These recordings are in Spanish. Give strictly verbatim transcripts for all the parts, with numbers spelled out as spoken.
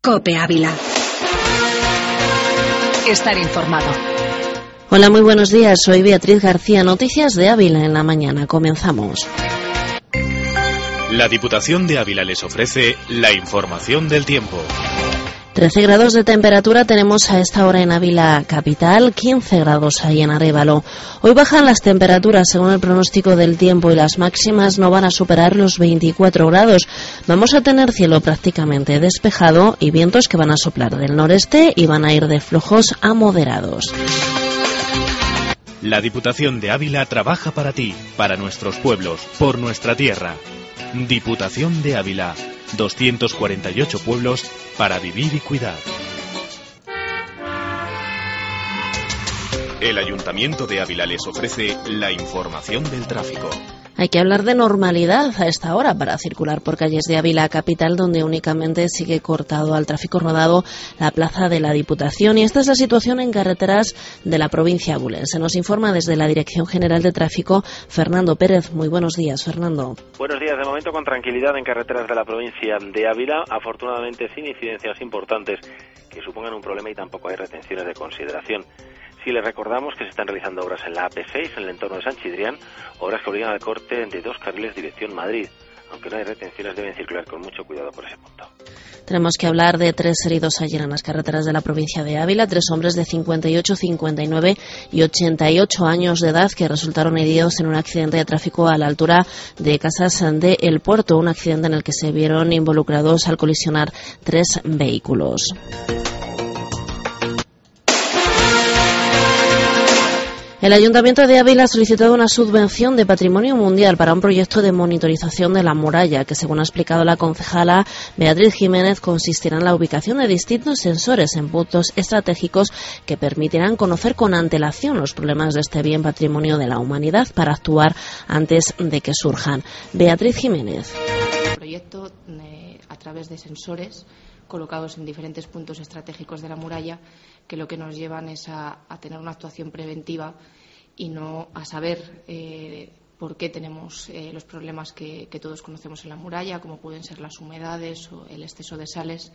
COPE Ávila. Estar informado. Hola, muy buenos días. Soy Beatriz García. Noticias de Ávila en la mañana. Comenzamos. La Diputación de Ávila les ofrece la información del tiempo. trece grados de temperatura tenemos a esta hora en Ávila capital, quince grados ahí en Arévalo. Hoy bajan las temperaturas según el pronóstico del tiempo y las máximas no van a superar los veinticuatro grados. Vamos a tener cielo prácticamente despejado y vientos que van a soplar del noreste y van a ir de flojos a moderados. La Diputación de Ávila trabaja para ti, para nuestros pueblos, por nuestra tierra. Diputación de Ávila, doscientos cuarenta y ocho pueblos para vivir y cuidar. El Ayuntamiento de Ávila les ofrece la información del tráfico. Hay que hablar de normalidad a esta hora para circular por calles de Ávila capital, donde únicamente sigue cortado al tráfico rodado la plaza de la Diputación. Y esta es la situación en carreteras de la provincia abulense. Nos informa desde la Dirección General de Tráfico Fernando Pérez. Muy buenos días, Fernando. Buenos días. De momento con tranquilidad en carreteras de la provincia de Ávila, afortunadamente sin incidencias importantes que supongan un problema y tampoco hay retenciones de consideración. Sí les recordamos que se están realizando obras en la A P seis, en el entorno de San Chidrián, obras que obligan al corte de dos carriles dirección Madrid. Aunque no hay retenciones, deben circular con mucho cuidado por ese punto. Tenemos que hablar de tres heridos ayer en las carreteras de la provincia de Ávila, tres hombres de cincuenta y ocho, cincuenta y nueve y ochenta y ocho años de edad que resultaron heridos en un accidente de tráfico a la altura de Casas de El Puerto, un accidente en el que se vieron involucrados al colisionar tres vehículos. El Ayuntamiento de Ávila ha solicitado una subvención de Patrimonio Mundial para un proyecto de monitorización de la muralla que, según ha explicado la concejala Beatriz Jiménez, consistirá en la ubicación de distintos sensores en puntos estratégicos que permitirán conocer con antelación los problemas de este bien patrimonio de la humanidad para actuar antes de que surjan. Beatriz Jiménez. El proyecto, eh, a través de sensores colocados en diferentes puntos estratégicos de la muralla, que lo que nos llevan es a, a tener una actuación preventiva y no a saber eh, por qué tenemos eh, los problemas que, que todos conocemos en la muralla, como pueden ser las humedades o el exceso de sales,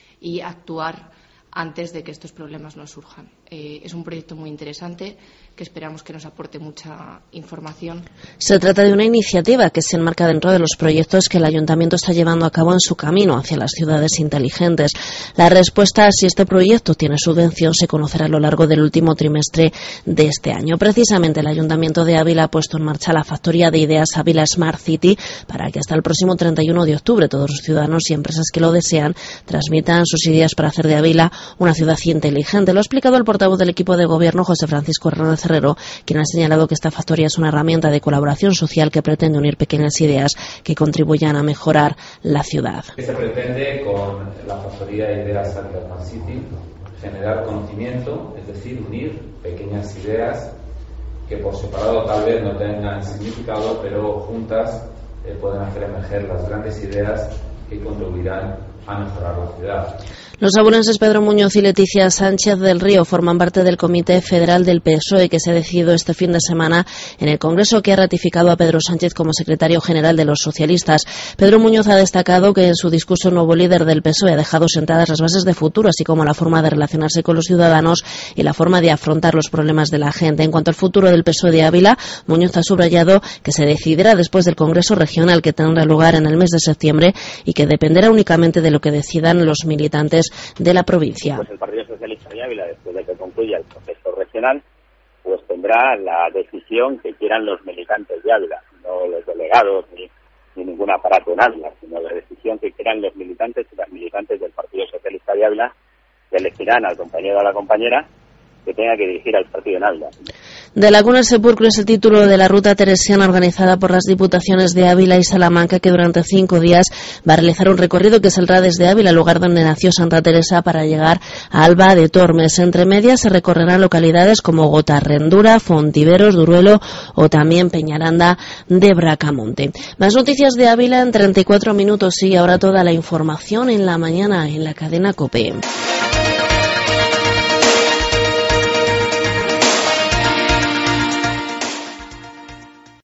y actuar antes de que estos problemas nos surjan. Eh, es un proyecto muy interesante que esperamos que nos aporte mucha información. Se trata de una iniciativa que se enmarca dentro de los proyectos que el Ayuntamiento está llevando a cabo en su camino hacia las ciudades inteligentes. La respuesta a si este proyecto tiene subvención se conocerá a lo largo del último trimestre de este año. Precisamente el Ayuntamiento de Ávila ha puesto en marcha la factoría de ideas Ávila Smart City para que hasta el próximo treinta y uno de octubre todos los ciudadanos y empresas que lo desean transmitan sus ideas para hacer de Ávila una ciudad inteligente. Lo ha explicado el portavoz del equipo de gobierno, José Francisco Hernández Herrero, quien ha señalado que esta factoría es una herramienta de colaboración social que pretende unir pequeñas ideas que contribuyan a mejorar la ciudad. ¿Qué se pretende con la factoría de ideas Ávila Smart City? Generar conocimiento, es decir, unir pequeñas ideas que por separado tal vez no tengan significado, pero juntas eh, pueden hacer emerger las grandes ideas que contribuirán a mejorar la ciudad. Los abulenses Pedro Muñoz y Leticia Sánchez del Río forman parte del Comité Federal del P S O E que se ha decidido este fin de semana en el Congreso, que ha ratificado a Pedro Sánchez como secretario general de los socialistas. Pedro Muñoz ha destacado que en su discurso el nuevo líder del P S O E ha dejado sentadas las bases de futuro, así como la forma de relacionarse con los ciudadanos y la forma de afrontar los problemas de la gente. En cuanto al futuro del P S O E de Ávila, Muñoz ha subrayado que se decidirá después del Congreso Regional que tendrá lugar en el mes de septiembre y que dependerá únicamente de lo que decidan los militantes de la provincia. Pues el Partido Socialista de Ávila, después de que concluya el proceso regional, pues tendrá la decisión que quieran los militantes de Ávila, no los delegados ni, ni ningún aparato en Ávila, sino la decisión que quieran los militantes y las militantes del Partido Socialista de Ávila, que elegirán al compañero o a la compañera que tenga que dirigir al partido en Ávila. De Laguna al Sepulcro es el título de la ruta teresiana organizada por las Diputaciones de Ávila y Salamanca, que durante cinco días va a realizar un recorrido que saldrá desde Ávila, lugar donde nació Santa Teresa, para llegar a Alba de Tormes. Entre medias se recorrerán localidades como Gotarrendura, Fontiveros, Duruelo o también Peñaranda de Bracamonte. Más noticias de Ávila en treinta y cuatro minutos y ahora toda la información en la mañana en la cadena COPE.